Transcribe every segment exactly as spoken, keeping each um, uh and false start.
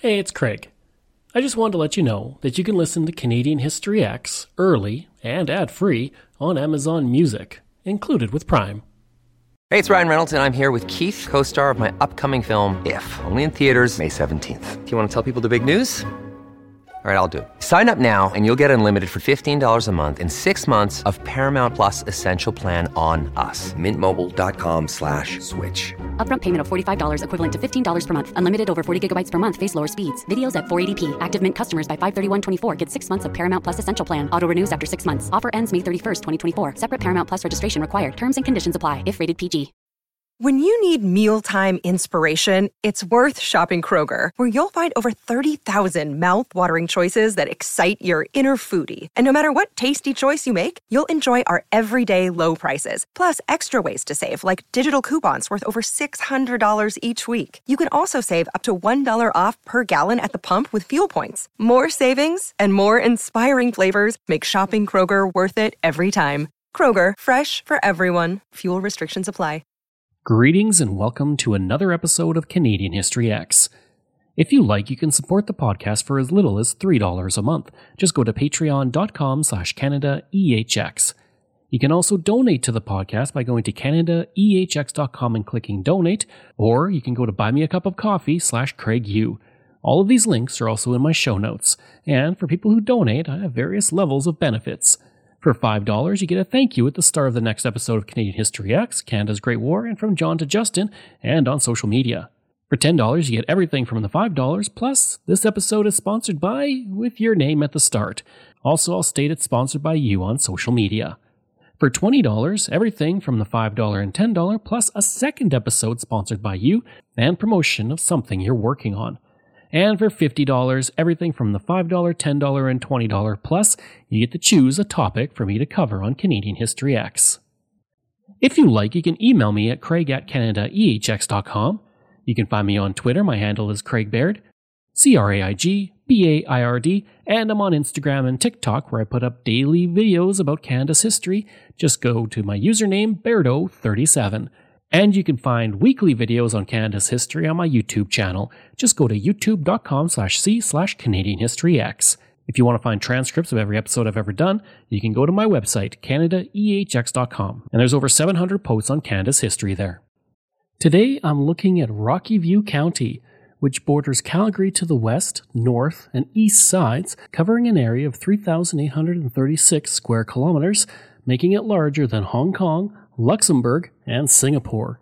Hey, it's Craig. I just wanted to let you know that you can listen to Canadian History X early and ad-free on Amazon Music, included with Prime. Hey, it's Ryan Reynolds, and I'm here with Keith, co-star of my upcoming film, If, only in theaters May seventeenth. Do you want to tell people the big news? All right, I'll do it. Sign up now and you'll get unlimited for fifteen dollars a month and six months of Paramount Plus Essential Plan on us. Mint Mobile dot com slash switch. Upfront payment of forty-five dollars equivalent to fifteen dollars per month. Unlimited over forty gigabytes per month. Face lower speeds. Videos at four eighty p. Active Mint customers by five thirty-one twenty-four get six months of Paramount Plus Essential Plan. Auto renews after six months. Offer ends May thirty-first, twenty twenty-four. Separate Paramount Plus registration required. Terms and conditions apply if rated P G. When you need mealtime inspiration, it's worth shopping Kroger, where you'll find over thirty thousand mouth-watering choices that excite your inner foodie. And no matter what tasty choice you make, you'll enjoy our everyday low prices, plus extra ways to save, like digital coupons worth over six hundred dollars each week. You can also save up to one dollar off per gallon at the pump with fuel points. More savings and more inspiring flavors make shopping Kroger worth it every time. Kroger, fresh for everyone. Fuel restrictions apply. Greetings and welcome to another episode of Canadian History X. If you like, you can support the podcast for as little as three dollars a month. Just go to patreon.com slash CanadaEHX. You can also donate to the podcast by going to Canada E H X dot com and clicking donate, or you can go to buymeacupofcoffee slash CraigU. All of these links are also in my show notes, and for people who donate, I have various levels of benefits. For five dollars, you get a thank you at the start of the next episode of Canadian History X, Canada's Great War, and from John to Justin, and on social media. For ten dollars, you get everything from the five dollars, plus this episode is sponsored by, with your name at the start. Also, I'll state it's sponsored by you on social media. For twenty dollars, everything from the five dollars and ten dollars, plus a second episode sponsored by you, and promotion of something you're working on. And for fifty dollars, everything from the five dollars, ten dollars, and twenty dollars plus, you get to choose a topic for me to cover on Canadian History X. If you like, you can email me at craig at canada e h x dot com. You can find me on Twitter. My handle is Craig Baird, C R A I G B A I R D, and I'm on Instagram and TikTok where I put up daily videos about Canada's history. Just go to my username, Bairdo thirty-seven. And you can find weekly videos on Canada's history on my YouTube channel. Just go to youtube.com slash c slash Canadian History X. If you want to find transcripts of every episode I've ever done, you can go to my website, Canada E H X dot com. And there's over seven hundred posts on Canada's history there. Today, I'm looking at Rocky View County, which borders Calgary to the west, north, and east sides, covering an area of three thousand eight hundred thirty-six square kilometers, making it larger than Hong Kong, Luxembourg, and Singapore.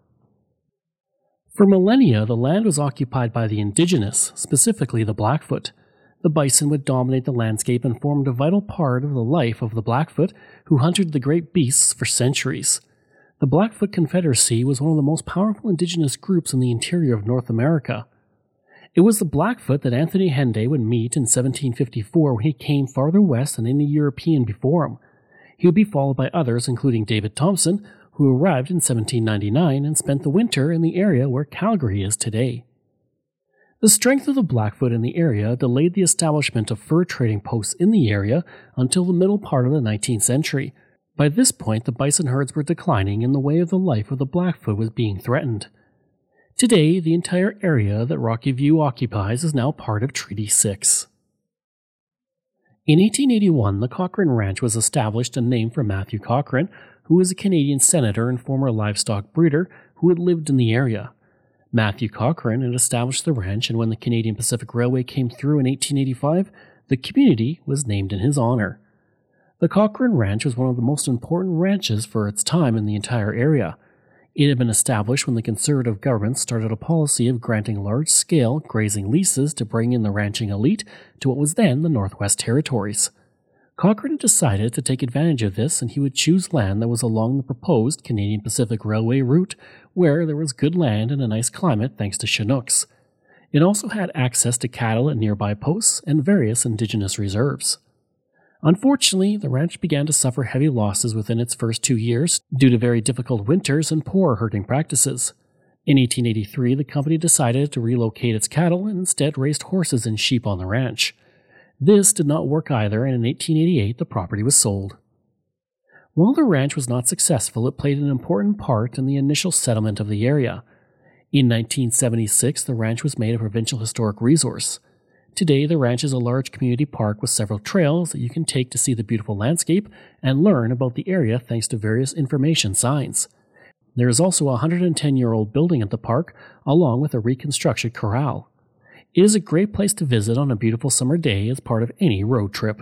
For millennia, the land was occupied by the indigenous, specifically the Blackfoot. The bison would dominate the landscape and formed a vital part of the life of the Blackfoot, who hunted the great beasts for centuries. The Blackfoot Confederacy was one of the most powerful indigenous groups in the interior of North America. It was the Blackfoot that Anthony Henday would meet in seventeen fifty-four when he came farther west than any European before him. He would be followed by others, including David Thompson, who arrived in seventeen ninety-nine and spent the winter in the area where Calgary is today. The strength of the Blackfoot in the area delayed the establishment of fur trading posts in the area until the middle part of the nineteenth century. By this point, the bison herds were declining and the way of the life of the Blackfoot was being threatened. Today, the entire area that Rocky View occupies is now part of Treaty six. In eighteen eighty-one, the Cochrane Ranch was established and named for Matthew Cochrane, who was a Canadian senator and former livestock breeder who had lived in the area. Matthew Cochrane had established the ranch, and when the Canadian Pacific Railway came through in eighteen eighty-five, the community was named in his honor. The Cochrane Ranch was one of the most important ranches for its time in the entire area. It had been established when the Conservative government started a policy of granting large-scale grazing leases to bring in the ranching elite to what was then the Northwest Territories. Cochrane decided to take advantage of this, and he would choose land that was along the proposed Canadian Pacific Railway route, where there was good land and a nice climate thanks to Chinooks. It also had access to cattle at nearby posts and various indigenous reserves. Unfortunately, the ranch began to suffer heavy losses within its first two years due to very difficult winters and poor herding practices. In eighteen eighty-three, the company decided to relocate its cattle and instead raised horses and sheep on the ranch. This did not work either, and in eighteen eighty-eight the property was sold. While the ranch was not successful, it played an important part in the initial settlement of the area. In nineteen seventy-six, the ranch was made a provincial historic resource. Today, the ranch is a large community park with several trails that you can take to see the beautiful landscape and learn about the area thanks to various information signs. There is also a one hundred ten year old building at the park, along with a reconstructed corral. It is a great place to visit on a beautiful summer day as part of any road trip.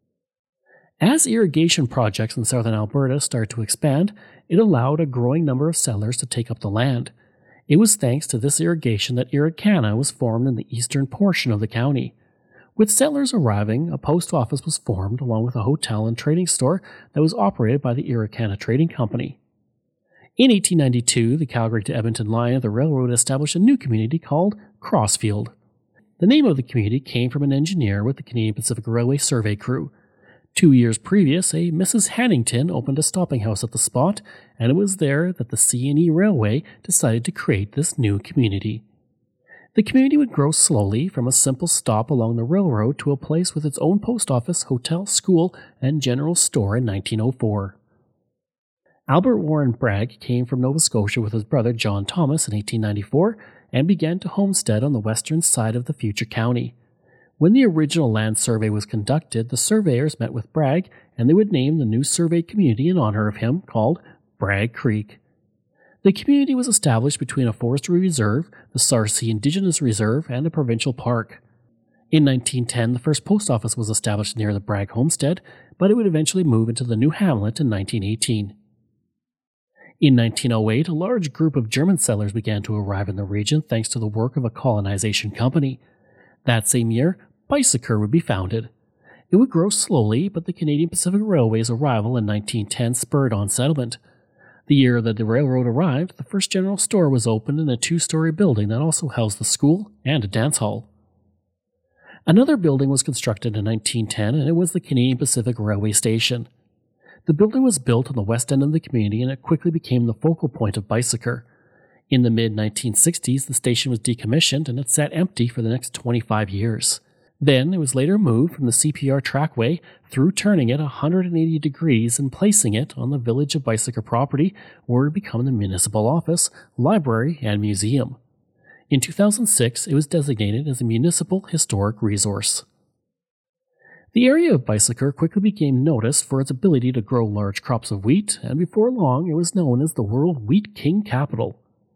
As irrigation projects in southern Alberta started to expand, it allowed a growing number of settlers to take up the land. It was thanks to this irrigation that Irricana was formed in the eastern portion of the county. With settlers arriving, a post office was formed along with a hotel and trading store that was operated by the Irricana Trading Company. In eighteen ninety-two, the Calgary to Edmonton line of the railroad established a new community called Crossfield. The name of the community came from an engineer with the Canadian Pacific Railway survey crew. Two years previous, a Missus Hannington opened a stopping house at the spot, and it was there that the C and E Railway decided to create this new community. The community would grow slowly from a simple stop along the railroad to a place with its own post office, hotel, school, and general store in nineteen oh four. Albert Warren Bragg came from Nova Scotia with his brother John Thomas in eighteen ninety-four and began to homestead on the western side of the future county. When the original land survey was conducted, the surveyors met with Bragg, and they would name the new surveyed community in honor of him, called Bragg Creek. The community was established between a forestry reserve, the Sarcee Indigenous Reserve, and a provincial park. In nineteen ten, the first post office was established near the Bragg homestead, but it would eventually move into the new hamlet in nineteen eighteen. In nineteen oh eight, a large group of German settlers began to arrive in the region thanks to the work of a colonization company. That same year, Bicycle would be founded. It would grow slowly, but the Canadian Pacific Railway's arrival in nineteen ten spurred on settlement. The year that the railroad arrived, the first general store was opened in a two-story building that also housed the school and a dance hall. Another building was constructed in nineteen ten, and it was the Canadian Pacific Railway Station. The building was built on the west end of the community, and it quickly became the focal point of Bicycle. In the mid nineteen sixties, the station was decommissioned, and it sat empty for the next twenty-five years. Then it was later moved from the C P R trackway through turning it one hundred eighty degrees and placing it on the Village of Bicycle property, where it would become the municipal office, library, and museum. In two thousand six, it was designated as a municipal historic resource. The area of Bicycle quickly became noticed for its ability to grow large crops of wheat, and before long it was known as the World Wheat King Capital.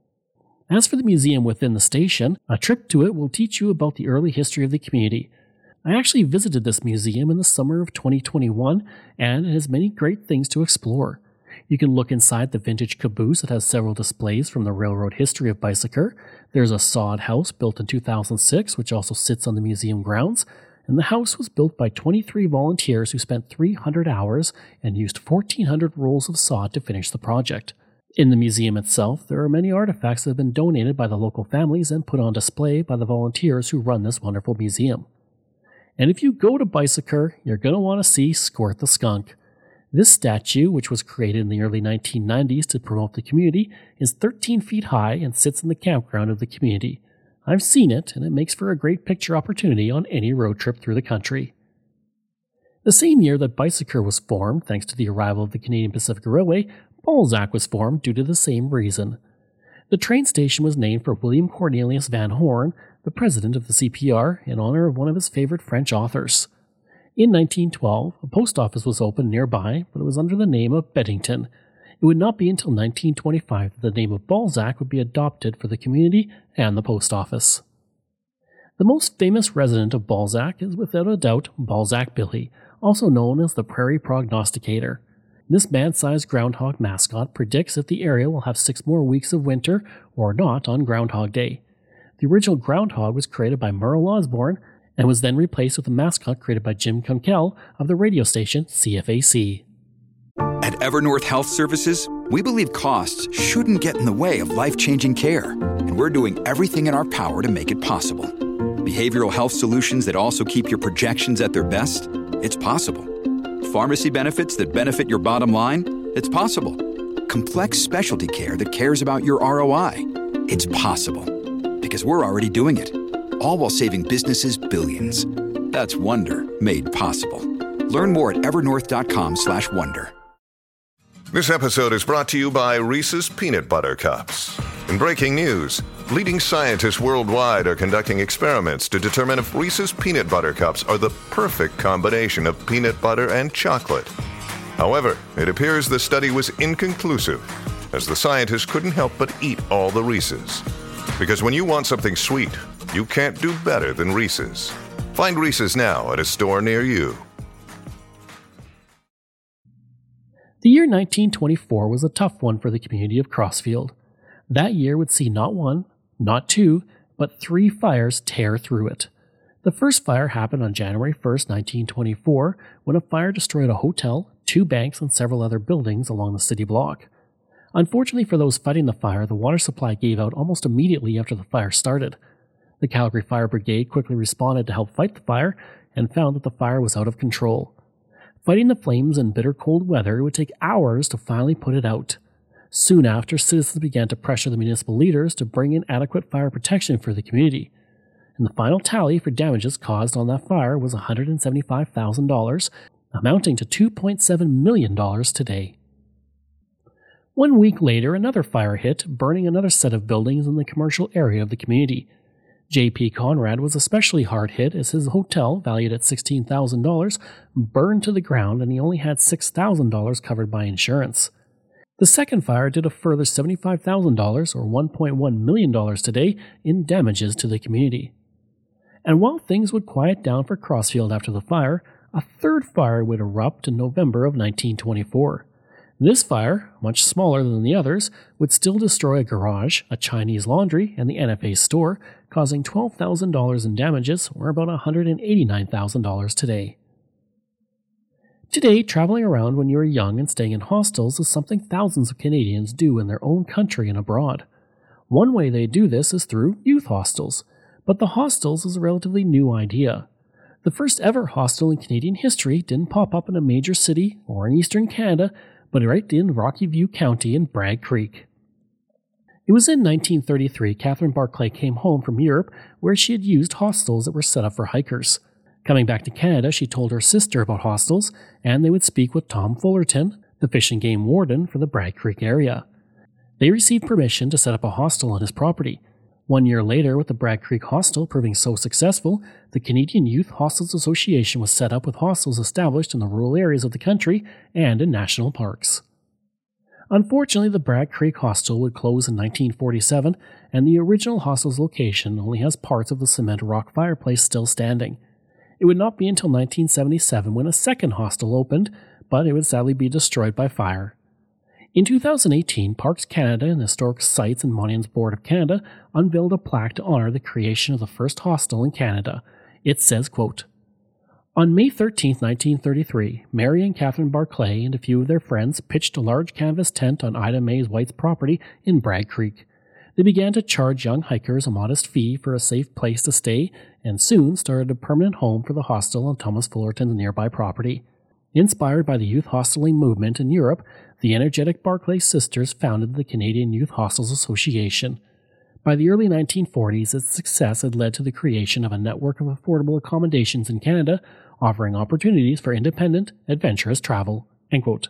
As for the museum within the station, a trip to it will teach you about the early history of the community. I actually visited this museum in the summer of twenty twenty-one, and it has many great things to explore. You can look inside the vintage caboose that has several displays from the railroad history of Bicycle. There's a sod house built in two thousand six, which also sits on the museum grounds, and the house was built by twenty-three volunteers who spent three hundred hours and used fourteen hundred rolls of sod to finish the project. In the museum itself, there are many artifacts that have been donated by the local families and put on display by the volunteers who run this wonderful museum. And if you go to Bicycle, you're going to want to see Squirt the Skunk. This statue, which was created in the early nineteen nineties to promote the community, is thirteen feet high and sits in the campground of the community. I've seen it, and it makes for a great picture opportunity on any road trip through the country. The same year that Bicycle was formed, thanks to the arrival of the Canadian Pacific Railway, Balzac was formed due to the same reason. The train station was named for William Cornelius Van Horn, the president of the C P R, in honor of one of his favorite French authors. In nineteen twelve, a post office was opened nearby, but it was under the name of Beddington. It would not be until nineteen twenty-five that the name of Balzac would be adopted for the community and the post office. The most famous resident of Balzac is without a doubt Balzac Billy, also known as the Prairie Prognosticator. This man-sized groundhog mascot predicts if the area will have six more weeks of winter or not on Groundhog Day. The original groundhog was created by Merle Osborne and was then replaced with a mascot created by Jim Kunkel of the radio station C F A C. At Evernorth Health Services, we believe costs shouldn't get in the way of life-changing care, and we're doing everything in our power to make it possible. Behavioral health solutions that also keep your projections at their best? It's possible. Pharmacy benefits that benefit your bottom line? It's possible. Complex specialty care that cares about your R O I? It's possible. Because we're already doing it. All while saving businesses billions. That's Wonder made possible. Learn more at evernorth.com slash wonder. This episode is brought to you by Reese's Peanut Butter Cups. In breaking news, Leading scientists worldwide are conducting experiments to determine if Reese's Peanut Butter Cups are the perfect combination of peanut butter and chocolate. However, it appears the study was inconclusive, as the scientists couldn't help but eat all the Reese's. Because when you want something sweet, you can't do better than Reese's. Find Reese's now at a store near you. The year nineteen twenty-four was a tough one for the community of Crossfield. That year would see not one, not two, but three fires tear through it. The first fire happened on January first, nineteen twenty-four, when a fire destroyed a hotel, two banks, and several other buildings along the city block. Unfortunately for those fighting the fire, the water supply gave out almost immediately after the fire started. The Calgary Fire Brigade quickly responded to help fight the fire and found that the fire was out of control. Fighting the flames in bitter cold weather, it would take hours to finally put it out. Soon after, citizens began to pressure the municipal leaders to bring in adequate fire protection for the community. And the final tally for damages caused on that fire was one hundred seventy-five thousand dollars, amounting to two point seven million dollars today. One week later, another fire hit, burning another set of buildings in the commercial area of the community. J P Conrad was especially hard hit as his hotel, valued at sixteen thousand dollars, burned to the ground and he only had six thousand dollars covered by insurance. The second fire did a further seventy-five thousand dollars, or one point one million dollars today, in damages to the community. And while things would quiet down for Crossfield after the fire, a third fire would erupt in November of nineteen twenty-four. This fire, much smaller than the others, would still destroy a garage, a Chinese laundry, and the N F A store, causing twelve thousand dollars in damages, or about one hundred eighty-nine thousand dollars today. Today, traveling around when you are young and staying in hostels is something thousands of Canadians do in their own country and abroad. One way they do this is through youth hostels, but the hostels is a relatively new idea. The first ever hostel in Canadian history didn't pop up in a major city or in eastern Canada, but right in Rocky View County in Bragg Creek. It was in nineteen thirty-three Catherine Barclay came home from Europe, where she had used hostels that were set up for hikers. Coming back to Canada, she told her sister about hostels, and they would speak with Tom Fullerton, the fish and game warden for the Bragg Creek area. They received permission to set up a hostel on his property. One year later, with the Bragg Creek Hostel proving so successful, the Canadian Youth Hostels Association was set up with hostels established in the rural areas of the country and in national parks. Unfortunately, the Bragg Creek Hostel would close in nineteen forty-seven, and the original hostel's location only has parts of the cement rock fireplace still standing. It would not be until nineteen seventy-seven when a second hostel opened, but it would sadly be destroyed by fire. In two thousand eighteen, Parks Canada and the Historic Sites and Monuments Board of Canada unveiled a plaque to honor the creation of the first hostel in Canada. It says, quote, "On May thirteenth, nineteen thirty-three, Mary and Catherine Barclay and a few of their friends pitched a large canvas tent on Ida Mae White's property in Bragg Creek. They began to charge young hikers a modest fee for a safe place to stay, and soon started a permanent home for the hostel on Thomas Fullerton's nearby property. Inspired by the youth hosteling movement in Europe, the energetic Barclay sisters founded the Canadian Youth Hostels Association. By the early nineteen forties, its success had led to the creation of a network of affordable accommodations in Canada, offering opportunities for independent, adventurous travel." End quote.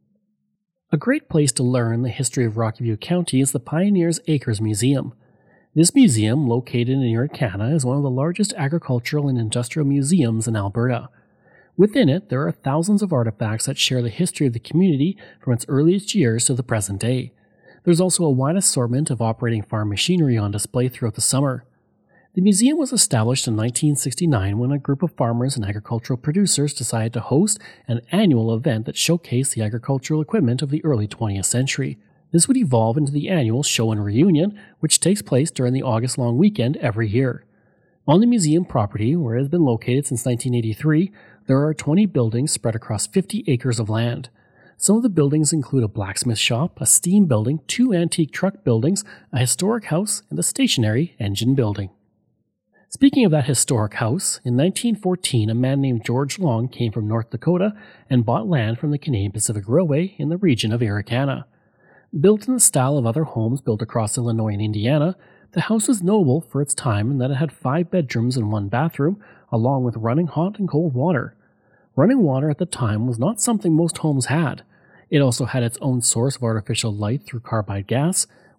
A great place to learn the history of Rocky View County is the Pioneers Acres Museum. This museum, located in Irricana, is one of the largest agricultural and industrial museums in Alberta. Within it, there are thousands of artifacts that share the history of the community from its earliest years to the present day. There's also a wide assortment of operating farm machinery on display throughout the summer. The museum was established in nineteen sixty-nine when a group of farmers and agricultural producers decided to host an annual event that showcased the agricultural equipment of the early twentieth century. This would evolve into the annual Show and Reunion, which takes place during the August long weekend every year. On the museum property, where it has been located since nineteen eighty-three, there are twenty buildings spread across fifty acres of land. Some of the buildings include a blacksmith shop, a steam building, two antique truck buildings, a historic house, and a stationary engine building. Speaking of that historic house, in nineteen fourteen, a man named George Long came from North Dakota and bought land from the Canadian Pacific Railway in the region of Irricana. Built in the style of other homes built across Illinois and Indiana, the house was notable for its time in that it had five bedrooms and one bathroom, along with running hot and cold water. Running water at the time was not something most homes had. It also had its own source of artificial light through carbide gas,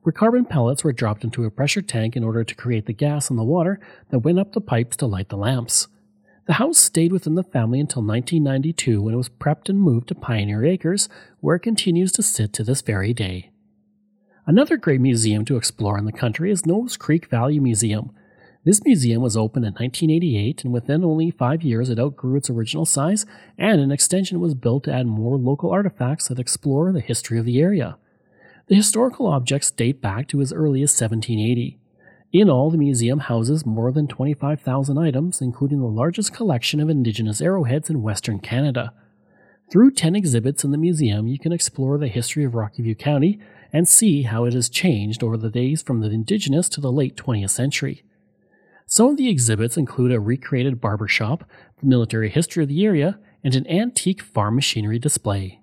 where carbon pellets were dropped into a pressure tank in order to create the gas in the water that went up the pipes to light the lamps. The house stayed within the family until nineteen ninety-two, when it was prepped and moved to Pioneer Acres, where it continues to sit to this very day. Another great museum to explore in the country is Nose Creek Valley Museum. This museum was opened in nineteen eighty-eight, and within only five years it outgrew its original size, and an extension was built to add more local artifacts that explore the history of the area. The historical objects date back to as early as seventeen eighty. In all, the museum houses more than twenty-five thousand items, including the largest collection of Indigenous arrowheads in Western Canada. Through ten exhibits in the museum, you can explore the history of Rocky View County and see how it has changed over the days from the Indigenous to the late twentieth century. Some of the exhibits include a recreated barber shop, the military history of the area, and an antique farm machinery display.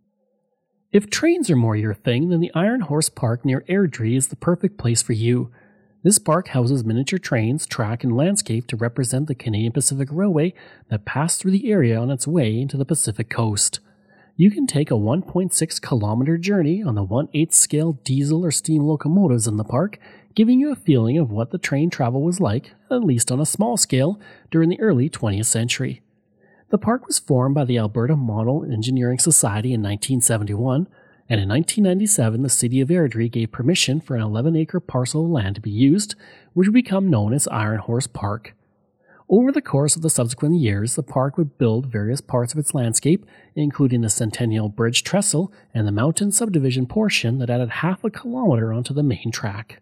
If trains are more your thing, then the Iron Horse Park near Airdrie is the perfect place for you. This park houses miniature trains, track, and landscape to represent the Canadian Pacific Railway that passed through the area on its way into the Pacific Coast. You can take a one point six kilometer journey on the one eighth scale diesel or steam locomotives in the park, giving you a feeling of what the train travel was like, at least on a small scale, during the early twentieth century. The park was formed by the Alberta Model Engineering Society in nineteen seventy-one, and in nineteen ninety-seven the City of Airdrie gave permission for an eleven acre parcel of land to be used, which would become known as Iron Horse Park. Over the course of the subsequent years, the park would build various parts of its landscape, including the Centennial Bridge trestle and the mountain subdivision portion that added half a kilometer onto the main track.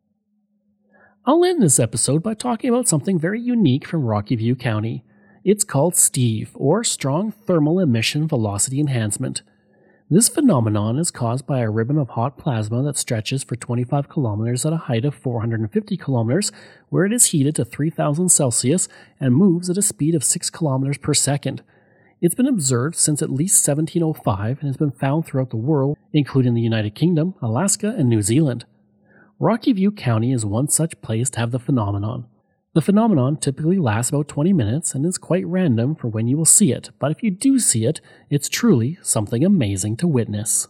I'll end this episode by talking about something very unique from Rocky View County. It's called STEVE, or Strong Thermal Emission Velocity Enhancement. This phenomenon is caused by a ribbon of hot plasma that stretches for twenty-five kilometers at a height of four hundred fifty kilometers, where it is heated to three thousand Celsius and moves at a speed of six kilometers per second. It's been observed since at least seventeen oh five and has been found throughout the world, including the United Kingdom, Alaska, and New Zealand. Rocky View County is one such place to have the phenomenon. The phenomenon typically lasts about twenty minutes and is quite random for when you will see it, but if you do see it, it's truly something amazing to witness.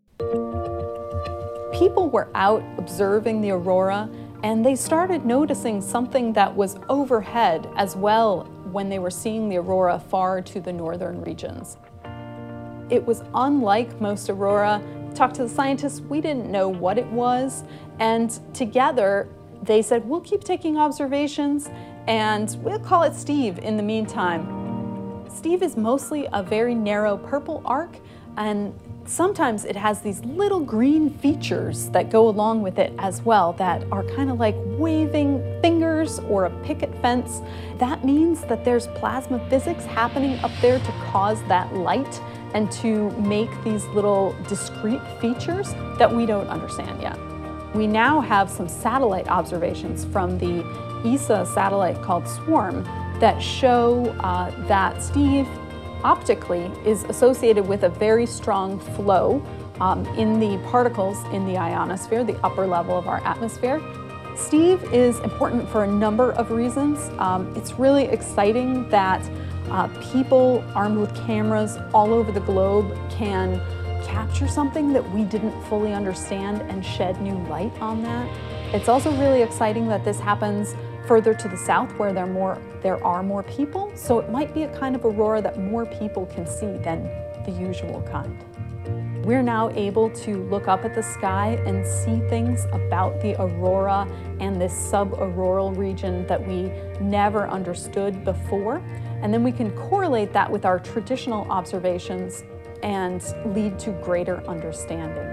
People were out observing the aurora, and they started noticing something that was overhead as well when they were seeing the aurora far to the northern regions. It was unlike most aurora. Talked to the scientists, we didn't know what it was, and together they said, we'll keep taking observations and we'll call it STEVE in the meantime. STEVE is mostly a very narrow purple arc, and sometimes it has these little green features that go along with it as well that are kind of like waving fingers or a picket fence. That means that there's plasma physics happening up there to cause that light and to make these little discrete features that we don't understand yet. We now have some satellite observations from the E S A satellite called SWARM that show uh, that STEVE optically is associated with a very strong flow um, in the particles in the ionosphere, the upper level of our atmosphere. STEVE is important for a number of reasons. Um, it's really exciting that uh, people armed with cameras all over the globe can capture something that we didn't fully understand and shed new light on that. It's also really exciting that this happens further to the south where there, more, there are more people, so it might be a kind of aurora that more people can see than the usual kind. We're now able to look up at the sky and see things about the aurora and this subauroral region that we never understood before, and then we can correlate that with our traditional observations and lead to greater understanding.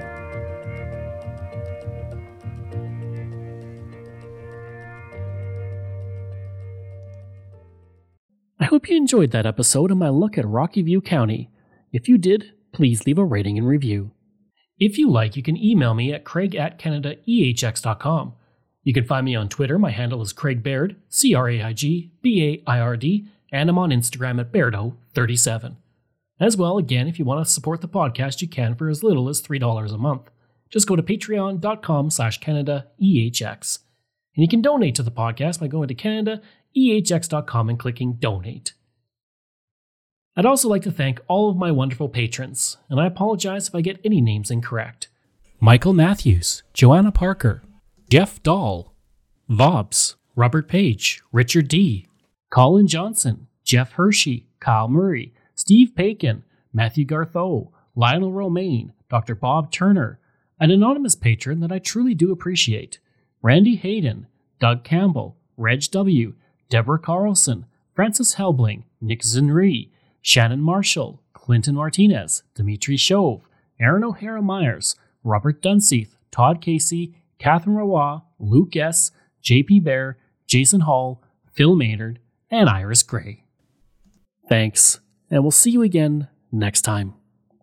I hope you enjoyed that episode of my look at Rocky View County. If you did, please leave a rating and review. If you like, you can email me at craig at canada e h x dot com. You can find me on Twitter. My handle is Craig Baird, C R A I G B A I R D, and I'm on Instagram at Bairdo thirty-seven. As well, again, if you want to support the podcast, you can for as little as three dollars a month. Just go to patreon.com slash Canada EHX. And you can donate to the podcast by going to canada e h x dot com and clicking Donate. I'd also like to thank all of my wonderful patrons, and I apologize if I get any names incorrect. Michael Matthews, Joanna Parker, Jeff Dahl, Vobs, Robert Page, Richard D., Colin Johnson, Jeff Hershey, Kyle Murray, Steve Pakin, Matthew Gartho, Lionel Romaine, Doctor Bob Turner, an anonymous patron that I truly do appreciate, Randy Hayden, Doug Campbell, Reg W., Deborah Carlson, Francis Helbling, Nick Zinri, Shannon Marshall, Clinton Martinez, Dimitri Chauve, Aaron O'Hara Myers, Robert Dunseith, Todd Casey, Catherine Roy, Luke S., J P Bear, Jason Hall, Phil Maynard, and Iris Gray. Thanks, and we'll see you again next time.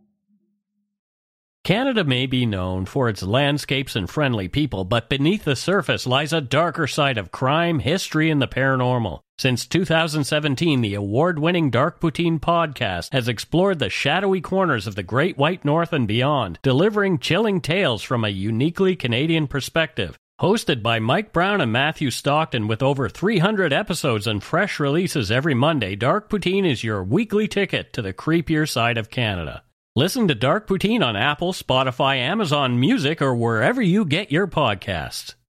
Canada may be known for its landscapes and friendly people, but beneath the surface lies a darker side of crime, history, and the paranormal. Since two thousand seventeen, the award-winning Dark Poutine podcast has explored the shadowy corners of the Great White North and beyond, delivering chilling tales from a uniquely Canadian perspective. Hosted by Mike Brown and Matthew Stockton with over three hundred episodes and fresh releases every Monday, Dark Poutine is your weekly ticket to the creepier side of Canada. Listen to Dark Poutine on Apple, Spotify, Amazon Music, or wherever you get your podcasts.